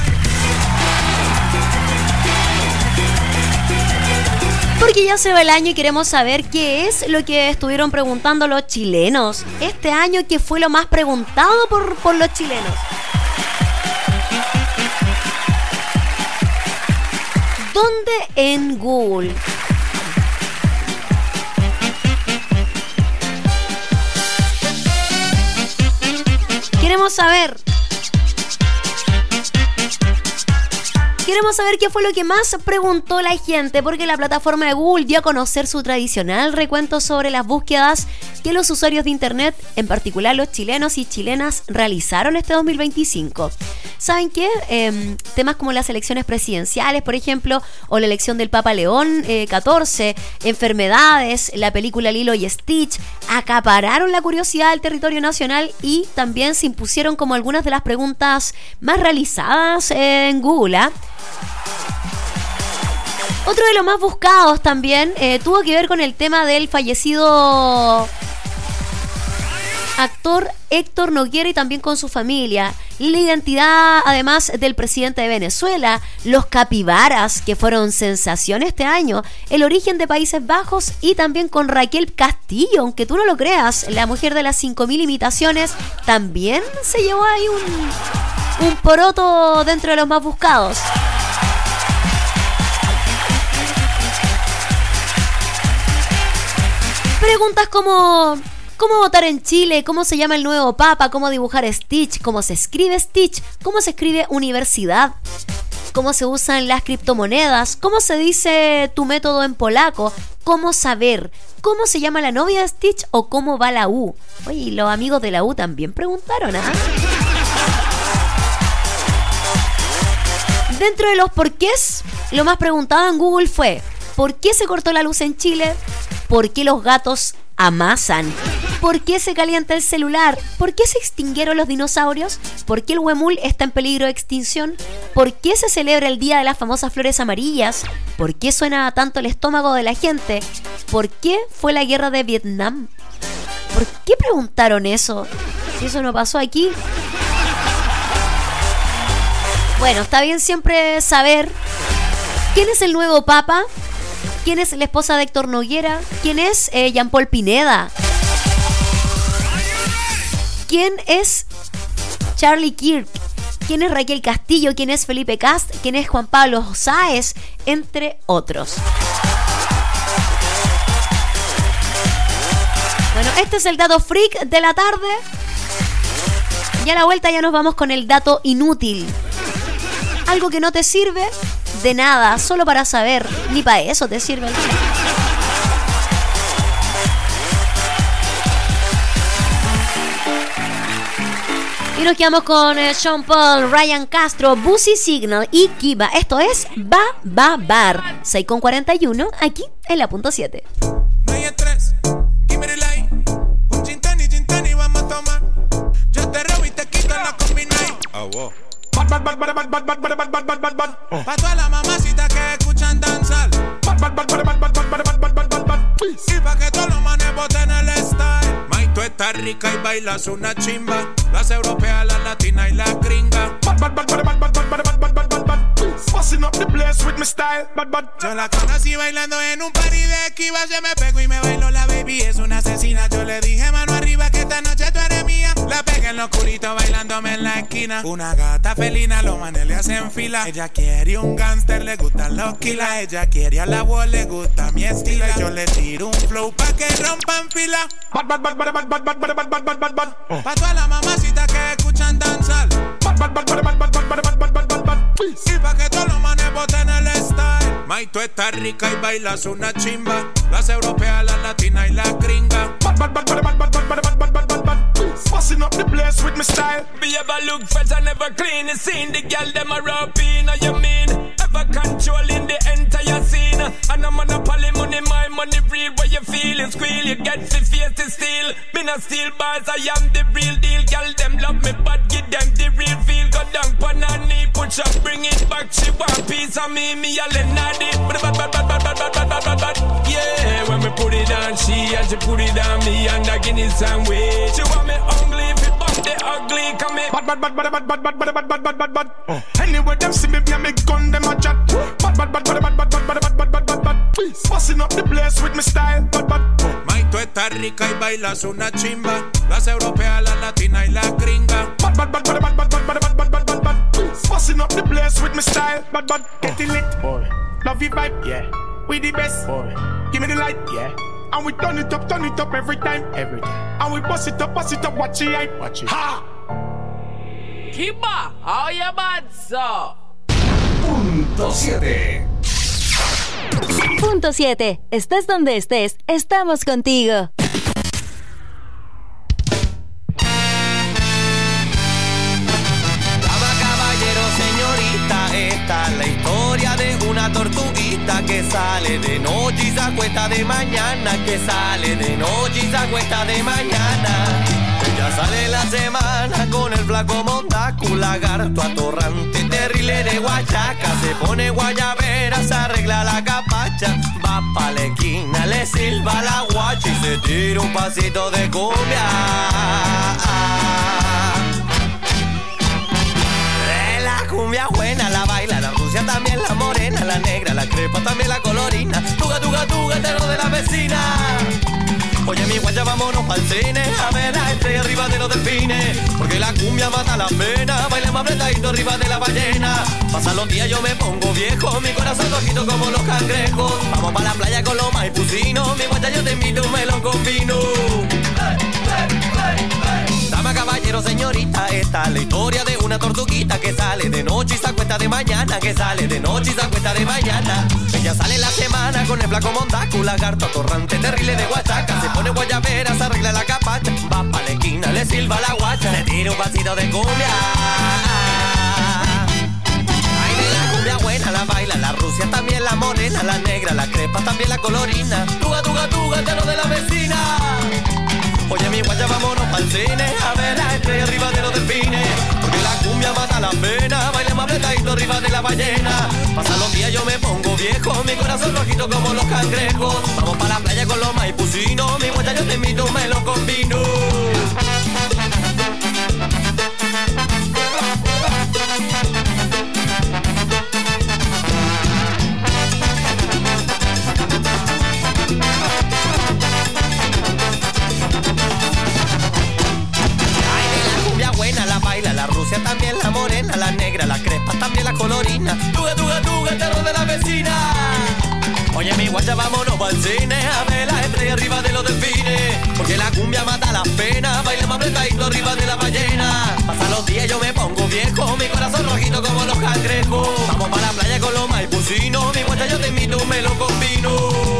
Porque ya se va el año y queremos saber qué es lo que estuvieron preguntando los chilenos este año, que fue lo más preguntado por los chilenos. ¿Dónde? En Google. Queremos saber qué fue lo que más preguntó la gente, porque la plataforma de Google dio a conocer su tradicional recuento sobre las búsquedas que los usuarios de internet, en particular los chilenos y chilenas, realizaron este 2025. ¿Saben qué? Temas como las elecciones presidenciales, por ejemplo, o la elección del Papa León XIV, enfermedades, la película Lilo y Stitch, acapararon la curiosidad del territorio nacional y también se impusieron como algunas de las preguntas más realizadas en Google, ¿eh? Otro de los más buscados también tuvo que ver con el tema del fallecido actor Héctor Noguera y también con su familia. La identidad, además, del presidente de Venezuela, los capibaras, que fueron sensación este año, el origen de Países Bajos y también con Raquel Castillo, aunque tú no lo creas, la mujer de las 5000 imitaciones, también se llevó ahí un poroto dentro de los más buscados. Preguntas como ¿cómo votar en Chile? ¿Cómo se llama el nuevo Papa? ¿Cómo dibujar Stitch? ¿Cómo se escribe Stitch? ¿Cómo se escribe universidad? cómo se usan las criptomonedas, cómo se dice tu método en polaco, cómo saber, cómo se llama la novia de Stitch o cómo va la U. Oye, y los amigos de la U también preguntaron, ¿ah? Dentro de los porqués, lo más preguntado en Google fue: ¿por qué se cortó la luz en Chile? ¿Por qué los gatos amasan? ¿Por qué se calienta el celular? ¿Por qué se extinguieron los dinosaurios? ¿Por qué el huemul está en peligro de extinción? ¿Por qué se celebra el Día de las famosas flores amarillas? ¿Por qué suena tanto el estómago de la gente? ¿Por qué fue la guerra de Vietnam? ¿Por qué preguntaron eso? Si eso no pasó aquí. Bueno, está bien siempre saber quién es el nuevo papa, quién es la esposa de Héctor Noguera, quién es Jean Paul Pineda, quién es Charlie Kirk, quién es Raquel Castillo, quién es Felipe Cast, quién es Juan Pablo Sáez, entre otros. Bueno, este es el dato freak de la tarde. Y a la vuelta ya nos vamos con el dato inútil. Algo que no te sirve de nada, solo para saber, ni para eso te sirve. Y nos quedamos con Sean Paul, Ryan Castro, Busy Signal y Kiva. Esto es Ba Bar. 6:41 aquí en la punto 7. No hay estrés, give me the light. Un gin tonic vamos a tomar. Yo te robo y te quito la combination. Oh, wow. Pa' todas las mamacitas que escuchan danzar. Y pa' que todos los manes boten el style. May, tú estás rica y bailas una chimba. Las europeas, las latinas y las gringas. Busting up the place with my style. Yo la conocí bailando en un party de Kiva. Se me pegó y me bailó la baby, es una asesina. Yo le dije mano arriba que esta noche tú eres mía. La pegué en lo oscurito bailándome en la esquina. Una gata felina, los manes le hacen fila. Ella quiere un gangster, le gustan los kilas. Ella quiere a la wall, le gusta mi estilo. Y yo le tiro un flow pa' que rompan fila. Pa' todas las mamacitas que escuchan danzar. Y pa' que todos los manes boten el style. May, tú estás rica y bailas una chimba. Las europeas, las latinas y las gringas. Busting up the place with my style. Be ever look fresh and never clean. You seen the girl them a rub in, you mean? Ever controlling the entire scene. And a monopoly money, my money real. Where you feel it squeal, you get the face to steal. Me not steal bars, I am the real deal. Girl them love me but give them the real feel. Go down pon her knee, push up, bring it back. She want piece of me a lenadi. Yeah, when me put it on she and she put it on me. And I give it some way. She want me ugly, if it bump the ugly, come me bad. Anyway, them see me, me gun, them a chat. Busting up the place with my style. May, tú estás rica y bailas una chimba. Las europeas, las latinas y las gringas. Busting up the place with my style. Get it lit, boy. Love you vibe, yeah. We the best, boy. Give me the light, yeah. And we turn it up every time. And we bust it up, watch it, watch it. Ha! Kiba, how you bad, so? Punto 7. Punto 7. Estés donde estés, estamos contigo. Dama, caballero, señorita, esta es la historia de una tortuguita que sale de noche y se acuesta de mañana, que sale de noche y se acuesta de mañana. Ella sale la semana con el flaco mondaco, lagarto atorrante, terrible de guachaca. Se pone guayabera, se arregla la capacha, va pa' la esquina, le silba la guacha y se tira un pasito de cumbia. La cumbia buena la baila, la rusia también, la morena, la negra, la crepa también, la colorina. Tuga, tuga, tuga, entero de la vecina. Oye, mi guacha, vámonos pa'l cine a ver a estrella arriba de los delfines. Porque la cumbia mata la pena, bailemos apretadito arriba de la ballena. Pasan los días, yo me pongo viejo, mi corazón rojito como los cangrejos. Vamos pa' la playa con los maipucinos, mi guacha, yo te invito un melón con vino. Dama, caballero, señorita, esta es la historia de una una tortuguita que sale de noche y se acuesta de mañana, que sale de noche y se acuesta de mañana. Ella sale en la semana con el flaco mondaco, lagarto atorrante, terrible de guachaca. Se pone guayabera, se arregla la capacha, va pa' la esquina, le silba la guacha, le tira un pasito de cumbia. Ay, de la cumbia buena la baila la Rusia, también la morena, la negra, la crepa, también la colorina. Tuga, tuga, tuga, te lo de la vecina. Oye, mi guacha, vámonos pa'l cine a ver la estrella arriba de los delfines. Porque la cumbia mata la pena, baile más apretadito arriba de la ballena. Pasan los días, yo me pongo viejo, mi corazón rojito como los cangrejos. Vamos pa' la playa con los maipucinos, mi guacha, yo te invito, me lo combino. La Rusia, también la morena, la negra, la crepa, también la colorina. Tuga, tuga, tuga, el terror de la vecina. Oye, mi guacha, vámonos pa'l cine a ver la estrella arriba de los delfines. Porque la cumbia mata las penas, baila más apretadito arriba de la ballena. Pasan los días, yo me pongo viejo, mi corazón rojito como los cangrejos. Vamos pa' la playa con los maipucinos, mi guacha, yo te invito, me lo combino.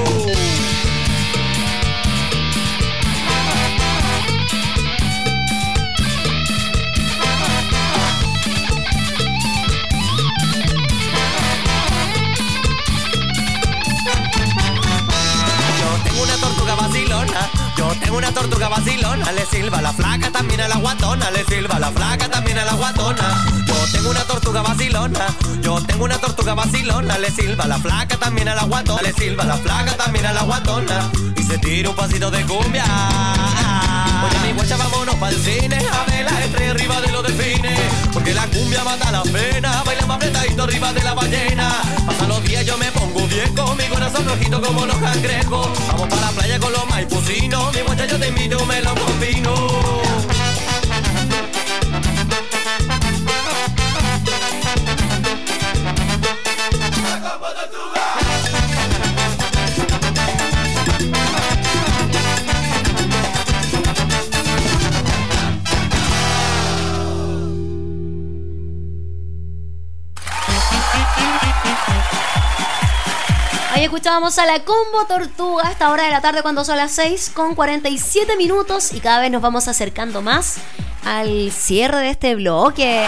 Yo tengo una tortuga vacilona, le silba la flaca también a la guatona, le silba la flaca también a la guatona. Yo tengo una tortuga vacilona, yo tengo una tortuga vacilona, le silba la flaca también a la guatona, le silba la flaca también a la guatona. Y se tira un pasito de cumbia. Oye, mi guacha, vámonos pa'l cine a ver la estrella arriba de los delfines. Porque la cumbia mata la pena, baila más apretadito arriba de la ballena. Pasan los días, yo me pongo viejo, mi corazón rojito como los cangrejos. Vamos pa' la playa con los maipucinos, mi guacha, yo te invito, me lo combino. Ahí escuchábamos a la Combo Tortuga a esta hora de la tarde cuando son las 6:47 y cada vez nos vamos acercando más al cierre de este bloque.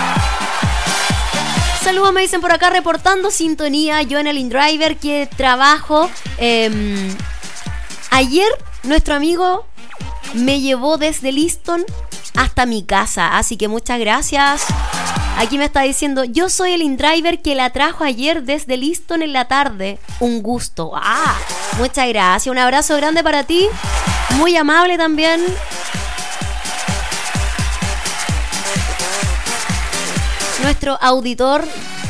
Saludos, me dicen por acá, reportando sintonía. Yo en el InDriver que trabajo. Ayer nuestro amigo me llevó desde Liston hasta mi casa, así que muchas gracias. Aquí me está diciendo, yo soy el InDriver que la trajo ayer desde Liston en la tarde. Un gusto. Muchas gracias. Un abrazo grande para ti. Muy amable también. Nuestro auditor.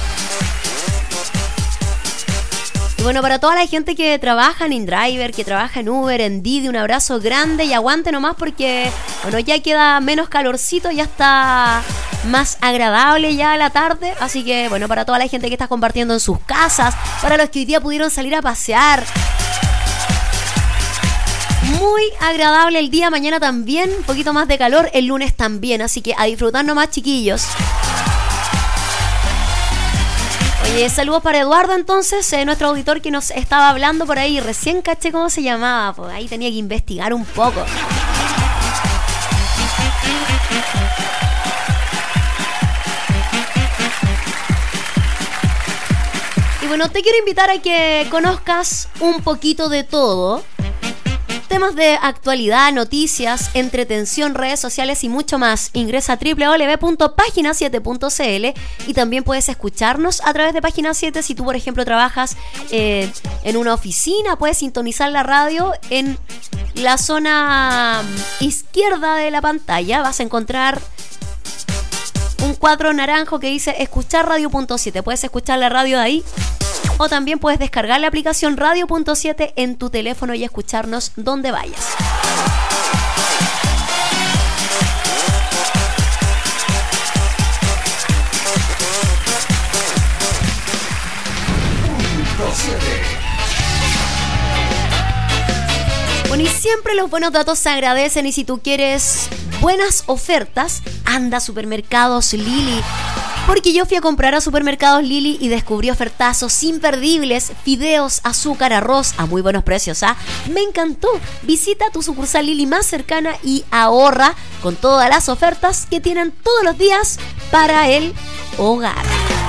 Y bueno, para toda la gente que trabaja en InDriver, que trabaja en Uber, en Didi, un abrazo grande y aguante nomás porque, bueno, ya queda menos calorcito, ya está más agradable ya la tarde, así que bueno, para toda la gente que está compartiendo en sus casas, para los que hoy día pudieron salir a pasear, muy agradable el día, mañana también, un poquito más de calor, el lunes también, así que a disfrutar nomás, chiquillos. Oye, saludos para Eduardo entonces, nuestro auditor que nos estaba hablando por ahí, recién caché cómo se llamaba, pues ahí tenía que investigar un poco. Y bueno, te quiero invitar a que conozcas un poquito de todo. Temas de actualidad, noticias, entretención, redes sociales y mucho más. Ingresa a www.pagina7.cl y también puedes escucharnos a través de Página 7. Si tú, por ejemplo, trabajas en una oficina, puedes sintonizar la radio en la zona izquierda de la pantalla. Vas a encontrar un cuadro naranjo que dice escuchar radio.7. Puedes escuchar la radio de ahí. O también puedes descargar la aplicación Radio.7 en tu teléfono y escucharnos donde vayas. Bueno, y siempre los buenos datos se agradecen y si tú quieres buenas ofertas, anda a Supermercados Lili. Porque yo fui a comprar a Supermercados Lili y descubrí ofertazos imperdibles, fideos, azúcar, arroz a muy buenos precios, ¿ah? Me encantó. Visita tu sucursal Lili más cercana y ahorra con todas las ofertas que tienen todos los días para el hogar.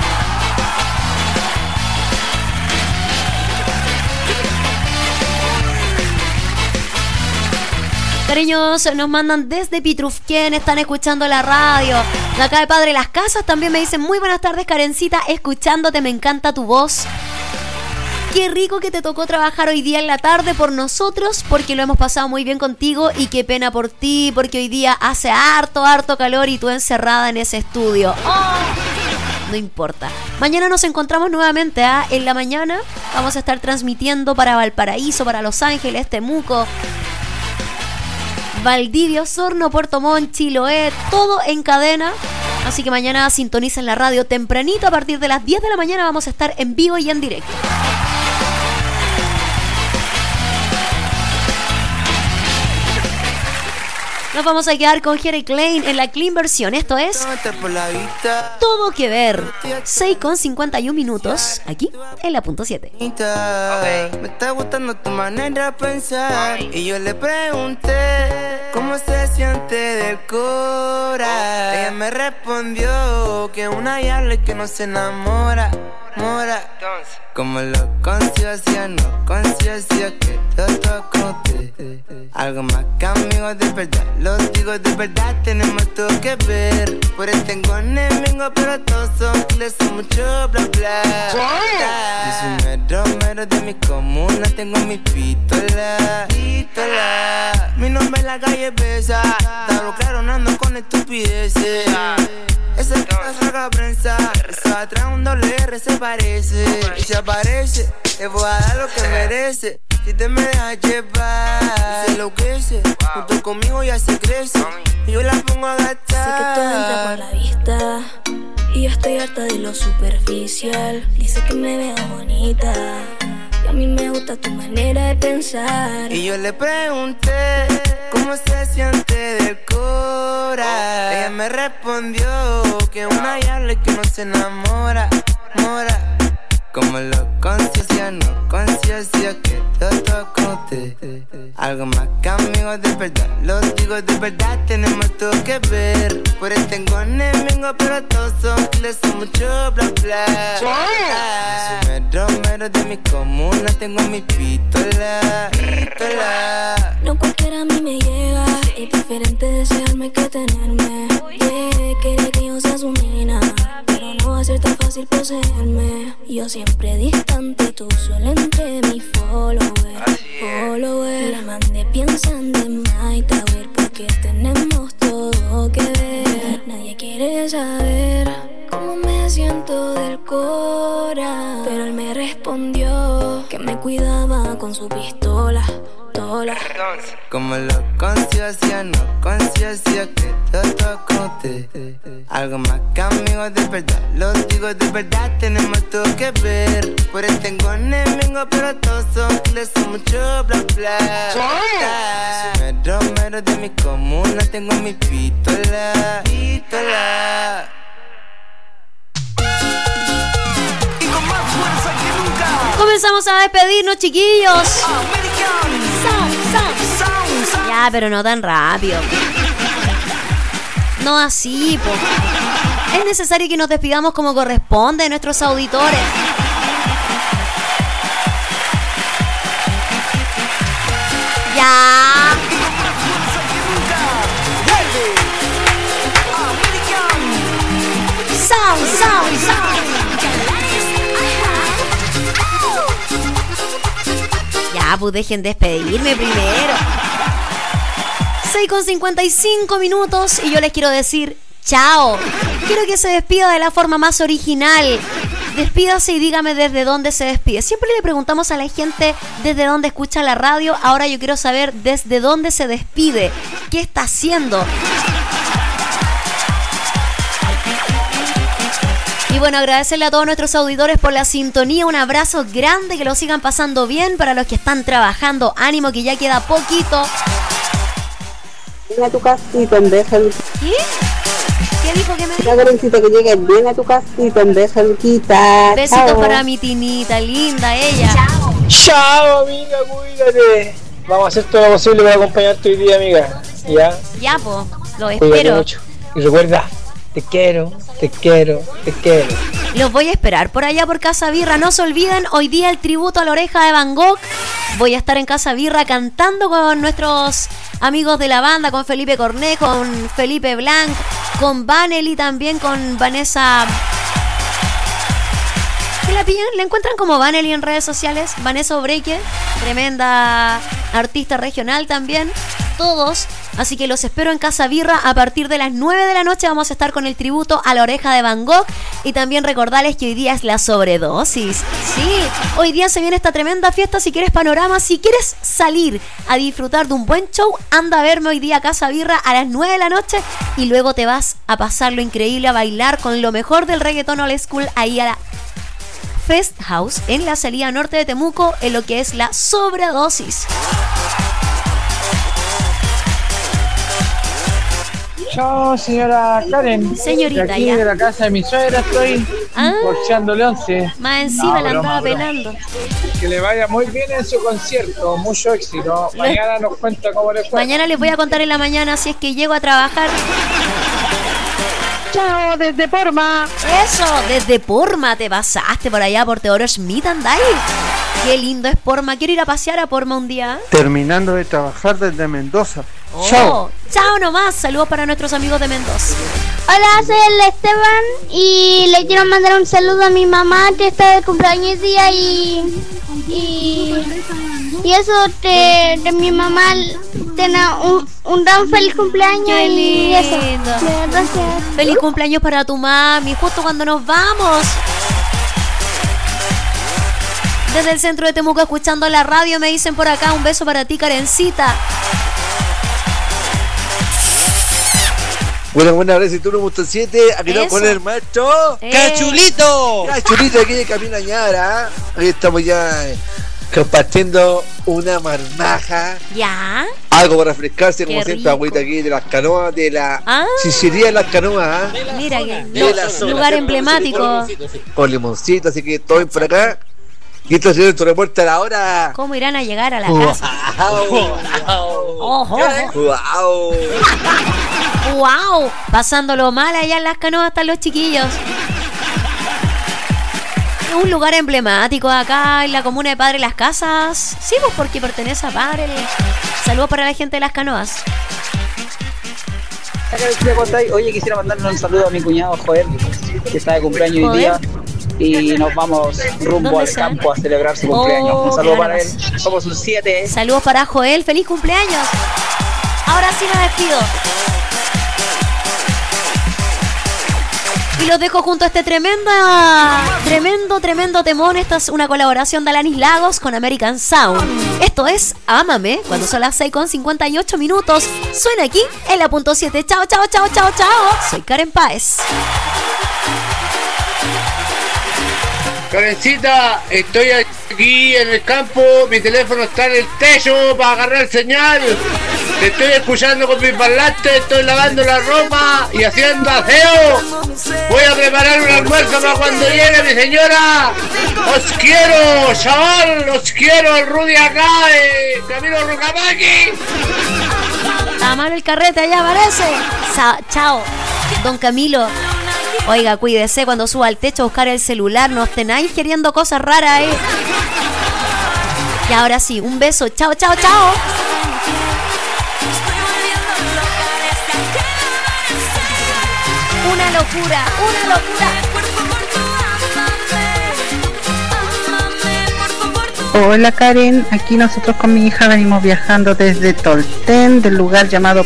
Cariños, nos mandan desde Pitrufquén, están escuchando la radio. De acá de Padre Las Casas también me dicen: muy buenas tardes, Karencita, escuchándote, me encanta tu voz. Qué rico que te tocó trabajar hoy día en la tarde por nosotros, porque lo hemos pasado muy bien contigo, y qué pena por ti, porque hoy día hace harto calor y tú encerrada en ese estudio. ¡Oh! No importa. Mañana nos encontramos nuevamente, ¿eh? En la mañana vamos a estar transmitiendo para Valparaíso, para Los Ángeles, Temuco, Valdivia, Osorno, Puerto Montt, Chiloé, todo en cadena. Así que mañana sintonicen la radio tempranito. A partir de las 10 de la mañana vamos a estar en vivo y en directo. Nos vamos a quedar con Jere Klein en la Clean versión. Esto es Todo que Ver. 6:51 minutos aquí en la punto 7. Me está gustando tu manera de pensar. Y yo le pregunté cómo se siente del cora. Ella me respondió que una diabla y que no se enamora. Como lo conciencia, no conciencia, que todo conté. Algo más que amigos de verdad, los digo de verdad, tenemos todo que ver. Por eso tengo enemigos, pero todos son les son mucho bla bla. Yo soy mero de mi comuna, tengo mi pistola. Mi nombre en la calle pesa, está claro, no ando con estupideces. Esa es la prensa, eso atrás un doble R se parece. Y si aparece, te voy a dar lo que merece. Si te me dejas llevar, y se enloquece, junto conmigo ya se crece. Y yo la pongo a gastar. Sé que todo entra por la vista, y yo estoy harta de lo superficial. Dice que me veo bonita, y a mí me gusta tu manera de pensar. Y yo le pregunté cómo se siente del cora. Ella me respondió que una diabla y que no se enamora. Como lo conciencia, no conciencia, que todo conté. Algo más que amigos de verdad, los digo de verdad, tenemos todo que ver. Por eso tengo enemigos, pero todos son les son mucho bla bla. Soy mero de mi comuna, tengo mi pistola. No cualquiera a mí me llega, es diferente desearme que tenerme. Quiere que yo sea su nena, pero no va a ser tan fácil poseerme. Yo siempre distante, tú solo entre mi follower. Le mandé pensando en My Tower, porque tenemos todo que ver. Nadie quiere saber cómo me siento del cora, pero él me respondió que me cuidaba con su pistola. Como lo conciencia, no conciencia, que todo conté. Algo más que amigos de verdad, los digo de verdad, tenemos todo que ver. Por eso tengo enemigos, pero todos son les son mucho bla bla. Soy mero de mi comuna, tengo mi pistola. Y con más fuerza que nunca comenzamos a despedirnos, chiquillos. Ya, pero no tan rápido. No así, po. Es necesario que nos despidamos como corresponde de nuestros auditores. Ya. Sound. Ya, pues dejen despedirme primero. 6:55 minutos y yo les quiero decir chao. Quiero que se despida de la forma más original. Despídase y dígame desde dónde se despide. Siempre le preguntamos a la gente desde dónde escucha la radio. Ahora yo quiero saber desde dónde se despide. ¿Qué está haciendo? Y bueno, agradecerle a todos nuestros auditores por la sintonía. Un abrazo grande, que lo sigan pasando bien. Para los que están trabajando, ánimo, que ya queda poquito. bien a tu casita en vez de... ¿Qué? ¿Qué dijo que me dijo? Karencita, que llegues bien a tu casita en vez de Luquita. Besitos para mi tinita, linda ella. Chao, amiga, cuídate. Vamos a hacer todo lo posible para acompañarte hoy día, amiga. ¿Ya? Ya, po, lo Cuídate espero. mucho. Y recuerda, te quiero. Los voy a esperar por allá por Casa Birra. No se olviden, hoy día el tributo a la Oreja de Van Gogh. Voy a estar en Casa Birra cantando con nuestros amigos de la banda, con Felipe Cornejo, con Felipe Blanc, con Vanelli, también con Vanessa. ¿Qué la pillan? ¿La encuentran como Vanelli en redes sociales? Vanessa Obreque, tremenda artista regional también. Todos, así que los espero en Casa Birra a partir de las 9 de la noche. Vamos a estar con el tributo a la Oreja de Van Gogh y también recordarles que hoy día es la sobredosis. Sí, hoy día se viene esta tremenda fiesta. Si quieres panorama, si quieres salir a disfrutar de un buen show, anda a verme hoy día a Casa Birra a las 9 de la noche y luego te vas a pasar lo increíble, a bailar con lo mejor del reggaetón old school ahí a la Fest House en la salida norte de Temuco, en lo que es la sobredosis. Chao, señora Karen. Señorita, de aquí ya. de la casa de mi suegra estoy porcheándole 11. Más encima la andaba broma. pelando. Que le vaya muy bien en su concierto, mucho éxito. Mañana nos cuenta cómo le fue. Mañana les voy a contar en la mañana si es que llego a trabajar. Chao, desde Porma. Eso, desde Porma te pasaste por allá por Teodoro Schmidt, andai. Qué lindo es Porma. Quiero ir a pasear a Porma un día. Terminando de trabajar desde Mendoza. Oh, Chao. Chao nomás. Saludos para nuestros amigos de Mendoza. Hola, soy el Esteban y le quiero mandar un saludo a mi mamá que está de cumpleaños hoy día y eso de mi mamá tenga un gran feliz cumpleaños. Qué y eso. lindo. Gracias. Feliz cumpleaños para tu mami, justo cuando nos vamos. Desde el centro de Temuco escuchando la radio, me dicen por acá, un beso para ti, Karencita. Buenas, gracias. Turno Musto 7. Aquí estamos con el maestro ¡Cachulito! Cachulito aquí de Camino Añara. Aquí estamos ya compartiendo una marmaja. ¿Ya? Algo para refrescarse, como Qué siempre, rico. agüita aquí de las canoas, de la Sicilia de las canoas. Mira que De la zona. lugar emblemático. Con limoncito, así que estoy por acá. Y esto es tu reporte a la hora. ¿Cómo irán a llegar a la casa? ¡Ojo! ¡Wow! ¡Wow! Pasándolo mal allá en las canoas están los chiquillos. Es un lugar emblemático acá en la comuna de Padre Las Casas. Sí, pues porque pertenece a Padre. Saludos para la gente de las canoas. Oye, quisiera mandarle un saludo a mi cuñado Joel, que está de cumpleaños hoy día. Y nos vamos rumbo al campo a celebrar su cumpleaños. Un saludo para él. Somos un 7. Saludos para Joel. ¡Feliz cumpleaños! Ahora sí me despido. Y los dejo junto a este tremendo temón. Esta es una colaboración de Alanis Lagos con American Sound. Esto es Ámame, cuando son las 6:58. Suena aquí en la punto 7. Chao. Soy Karen Páez. Karencita, estoy aquí en el campo, mi teléfono está en el techo para agarrar señal. Te estoy escuchando con mis parlantes, estoy lavando la ropa y haciendo aseo. Voy a preparar un almuerzo para cuando llegue mi señora. Os quiero, chaval, os quiero, el Rudy acá, Camilo Rucamaki. Está mal el carrete allá, parece. Chao, don Camilo. Oiga, cuídese cuando suba al techo a buscar el celular. No tenéis queriendo cosas raras ahí. Y ahora sí, un beso. Chao. Una locura. Hola Karen, aquí nosotros con mi hija venimos viajando desde Tolten, del lugar llamado